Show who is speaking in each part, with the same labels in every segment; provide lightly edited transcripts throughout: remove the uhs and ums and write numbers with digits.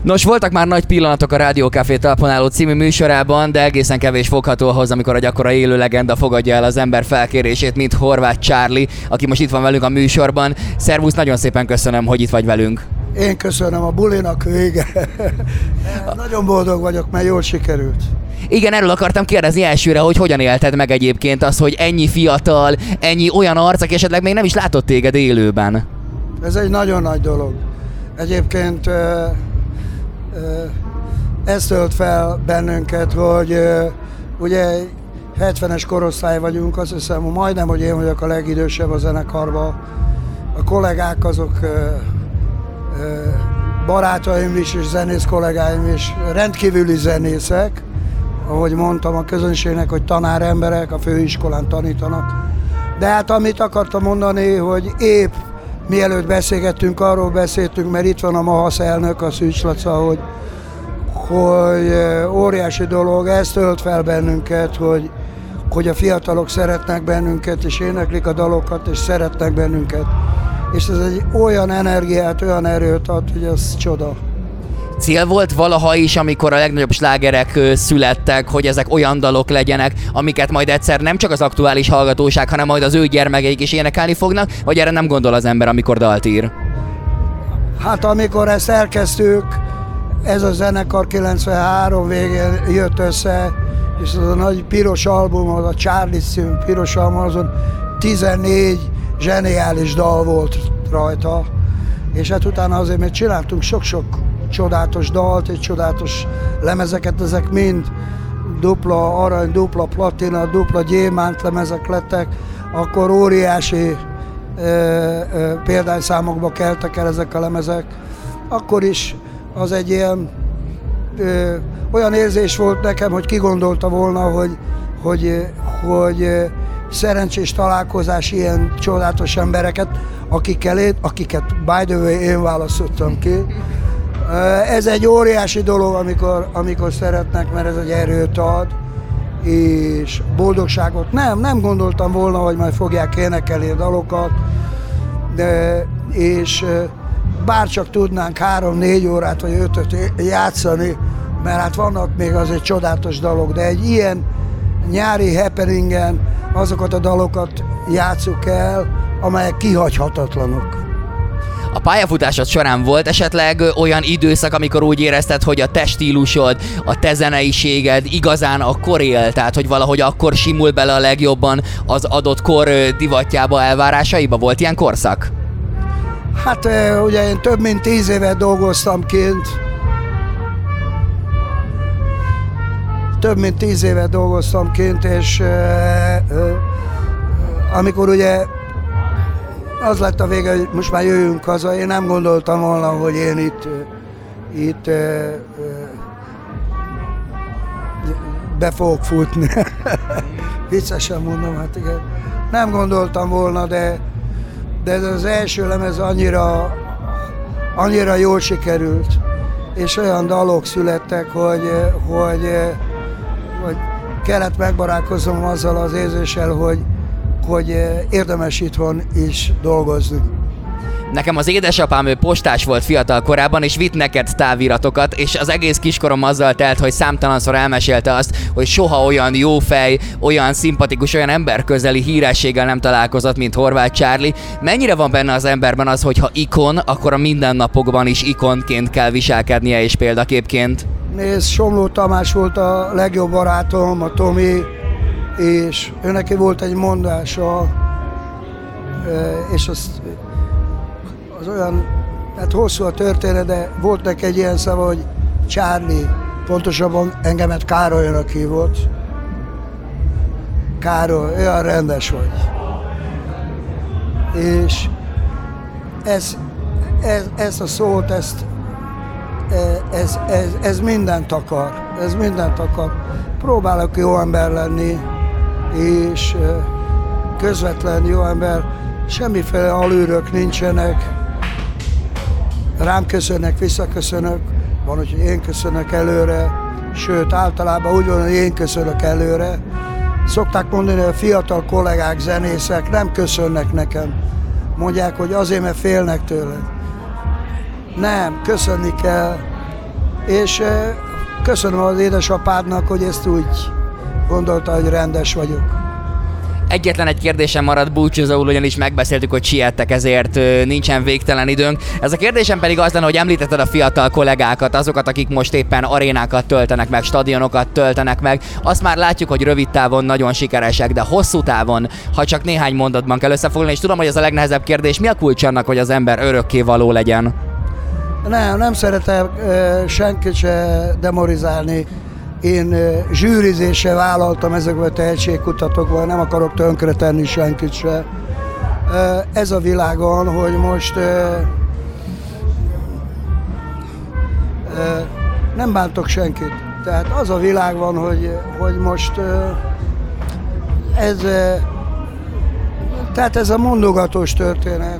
Speaker 1: Nos, voltak már nagy pillanatok a Rádió Café Telefonáló című műsorában, de egészen kevés fogható ahhoz, amikor egy akkora élő legenda fogadja el az ember felkérését, mint Horváth Charlie, aki most itt van velünk a műsorban. Szervusz, nagyon szépen köszönöm, hogy itt vagy velünk.
Speaker 2: Én köszönöm, a bulinak vége. Nagyon boldog vagyok, mert jól sikerült.
Speaker 1: Igen, erről akartam kérdezni elsőre, hogy hogyan élted meg egyébként azt, hogy ennyi fiatal, ennyi olyan arc, aki esetleg még nem is látott téged élőben.
Speaker 2: Ez egy nagyon nagy dolog. Egyébként ez tölt fel bennünket, hogy ugye 70-es korosztály vagyunk, azt hiszem, majdnem, hogy én vagyok a legidősebb a zenekarban. A kollégák azok barátaim is, és zenész kollégáim is rendkívüli zenészek. Ahogy mondtam a közönségnek, hogy tanáremberek, a főiskolán tanítanak. De hát amit akartam mondani, hogy épp mielőtt beszélgettünk, arról beszéltünk, mert itt van a MAHASZ elnök, a Szűcs Laca, hogy óriási dolog, ez tölt fel bennünket, hogy a fiatalok szeretnek bennünket, és éneklik a dalokat, és szeretnek bennünket. És ez egy olyan energiát, olyan erőt ad, hogy ez csoda.
Speaker 1: Cél volt valaha is, amikor a legnagyobb slágerek születtek, hogy ezek olyan dalok legyenek, amiket majd egyszer nem csak az aktuális hallgatóság, hanem majd az ő gyermekeik is énekelni fognak, vagy erre nem gondol az ember, amikor dalt ír? Hát
Speaker 2: amikor ezt elkezdtük, ez a zenekar 93 végén jött össze, és az a nagy piros album, az a Charlie című piros album, azon 14 zseniális dal volt rajta, és hát utána azért még csináltunk sok-sok csodálatos dalt és csodálatos lemezeket, ezek mind dupla arany, dupla platina, dupla gyémánt lemezek lettek, akkor óriási példányszámokba keltek el ezek a lemezek. Akkor is az egy ilyen olyan érzés volt nekem, hogy ki gondolta volna, hogy szerencsés találkozás ilyen csodálatos embereket, akiket by the way én választottam ki. Ez egy óriási dolog, amikor szeretnek, mert ez egy erőt ad, és boldogságot. Nem gondoltam volna, hogy majd fogják énekelni a dalokat, és bárcsak tudnánk 3-4 órát vagy 5-öt játszani, mert hát vannak még azért csodálatos dalok, de egy ilyen nyári happeningen azokat a dalokat játsszuk el, amelyek kihagyhatatlanok.
Speaker 1: A pályafutásod során volt esetleg olyan időszak, amikor úgy érezted, hogy a te stílusod, a te zeneiséged igazán akkor él, tehát hogy valahogy akkor simul bele a legjobban az adott kor divatjába, elvárásaiba? Volt ilyen korszak?
Speaker 2: Hát ugye én több mint 10 évet dolgoztam kint. És amikor ugye az lett a vége, hogy most már jöjjünk haza, én nem gondoltam volna, hogy én itt be fogok futni. Viccesen mondom, hát igen. Nem gondoltam volna, de ez az első lemez annyira jól sikerült, és olyan dalok születtek, hogy kellett megbarátkoznom azzal az érzéssel, hogy érdemes itthon is dolgozni.
Speaker 1: Nekem az édesapám, ő postás volt fiatal korában, és vitt neked táviratokat, és az egész kiskorom azzal telt, hogy számtalanszor elmesélte azt, hogy soha olyan jó fej, olyan szimpatikus, olyan emberközeli hírességgel nem találkozott, mint Horváth Charlie. Mennyire van benne az emberben az, hogy ha ikon, akkor a mindennapokban is ikonként kell viselkednie, és példaképként?
Speaker 2: Nézd, Somló Tamás volt a legjobb barátom, a Tomi, és őneki volt egy mondása, és az olyan, hát hosszú a történet, de volt neki egy ilyen szava, hogy Charlie, pontosabban engemet Károlynak hívott. Károly, olyan rendes vagy. És ezt a szót, ez mindent akar. Ez mindent akar. Próbálok jó ember lenni, és közvetlen jó ember. Semmiféle alűrök nincsenek. Rám köszönnek, visszaköszönök. Van, hogy én köszönök előre. Sőt, általában úgy van, hogy én köszönök előre. Szokták mondani, hogy a fiatal kollégák, zenészek nem köszönnek nekem. Mondják, hogy azért, mert félnek tőle. Nem, köszönni kell, és köszönöm az édesapádnak, hogy ezt úgy gondolta, hogy rendes vagyok.
Speaker 1: Egyetlen egy kérdésem maradt búcsúzóul, ugyanis megbeszéltük, hogy siettek, ezért nincsen végtelen időnk. Ez a kérdésem pedig az lenne, hogy említetted a fiatal kollégákat, azokat, akik most éppen arénákat töltenek meg, stadionokat töltenek meg. Azt már látjuk, hogy rövid távon nagyon sikeresek, de hosszú távon, ha csak néhány mondatban kell összefoglalni, és tudom, hogy ez a legnehezebb kérdés, mi a kulcs annak, hogy az ember örökké való legyen?
Speaker 2: Nem szeretem senkit se demorizálni. Én zsűrizéssel vállaltam ezekben a tehetségkutatókban, nem akarok tönkretenni senkit se. Ez a világon, hogy most nem bántok senkit. Tehát az a világ van, hogy most tehát ez a mondogatós történet,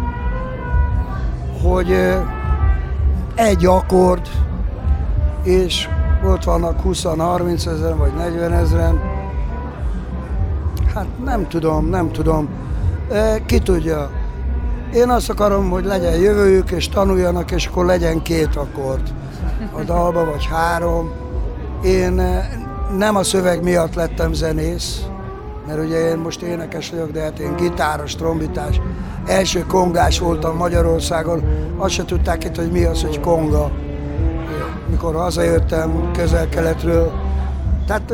Speaker 2: hogy egy akkord, és ott vannak 20-30 ezeren, vagy 40 ezeren. Hát nem tudom. Ki tudja. Én azt akarom, hogy legyen jövőjük, és tanuljanak, és akkor legyen 2 akkord a dalba, vagy 3. Én nem a szöveg miatt lettem zenész, mert ugye én most énekes vagyok, de hát én gitáros, trombitás, első kongás voltam Magyarországon, azt se tudták itt, hogy mi az, hogy konga, mikor hazajöttem Közel-Keletről. Tehát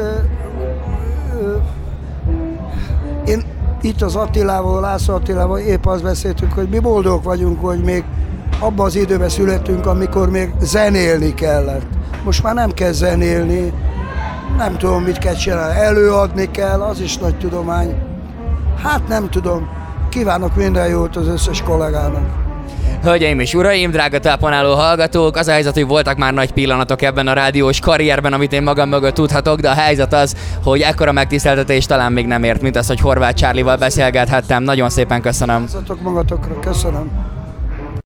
Speaker 2: én itt az Attilával, László Attilával épp azt beszéltük, hogy mi boldogok vagyunk, hogy még abban az időben születtünk, amikor még zenélni kellett. Most már nem kell zenélni, nem tudom, mit kell csinálni, előadni kell, az is nagy tudomány. Hát nem tudom, kívánok minden jót az összes kollégának.
Speaker 1: Hölgyeim és uraim, drága telefonáló hallgatók, az a helyzet, hogy voltak már nagy pillanatok ebben a rádiós karrierben, amit én magam mögött tudhatok, de a helyzet az, hogy ekkora megtiszteltetés talán még nem ért, mint az, hogy Horváth Charlie-val beszélgethettem. Nagyon szépen köszönöm.
Speaker 2: Magatokra, köszönöm.